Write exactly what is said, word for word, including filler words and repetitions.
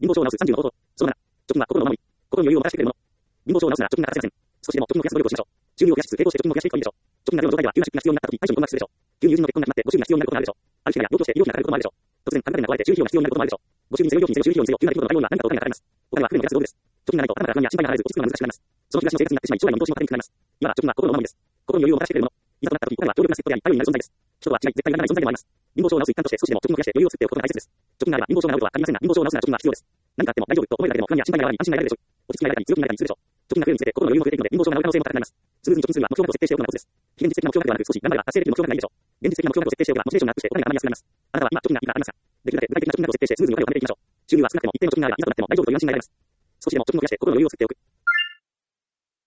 貧乏症を治すさんじゅうの方法。そのなな。貯金は心の守り。心に余裕をもたらしてくれるもの。貧乏症を治すなら貯金が欠かせません。少しでも貯金を増やす努力をしましょう。収入を増やしつつ、並行して貯金も増やしていくといいでしょう。貯金がゼロの状態では急な出費が必要になった時、対処に困惑するでしょう。急に友人の結婚が決まってご祝儀が必要になることもあるでしょう。ある人や病気して医療費がかかることもあるでしょう。突然、神々が壊れて修理費用が必要になることもあるでしょう。ご祝儀にせよ、料金にせよ、修理費用にせよ、急な出来事の対応には何かとお金がかかります。お金は不便を減らす道具です。貯金がないと頭から不安や心配が晴れず、落ち着くのが難しくなります。その日暮らしの生活になってしまい、将来の見通しも立てにくくなります。今は貯金は心の守りです。心に余裕をもたらしてくれるもの。いざとなった時、お金は強力な助っ人であり、頼りになる存在です。人とは違い、絶対にならない存在でもあります。貧乏症を治す一環として少しでも貯金を増やして余裕を作っておくことが大切です。貯金があれば貧乏症が治るとは限りませんが、貧乏症を治すなら貯金は必要です。何かあっても大丈夫と思えるだけでも不安や心配が和らぎ安心が得られるでしょう。落ち着きが得られたり強気になれたりするでしょう。貯金が増えるにつれて心の余裕も増えていくので貧乏症が治る可能性も高くなります。スムーズに貯金するには目標額を設定しておくのがコツです。非現実的な目標額ではなく少し頑張れば達成できる目標額がいいでしょう。現実的な目標額を設定しておけばモチベーションがアップしてお金が貯まりやすくなります。あなたは今貯金がいくらありますか？できるだけ具体的な貯金額を設定してスムーズにお金を貯めていきましょう。収入は少なくても一定の貯金があればいざとなっても大丈夫という安心が得られます。少しでも貯金を増やして心の余裕を作っておく。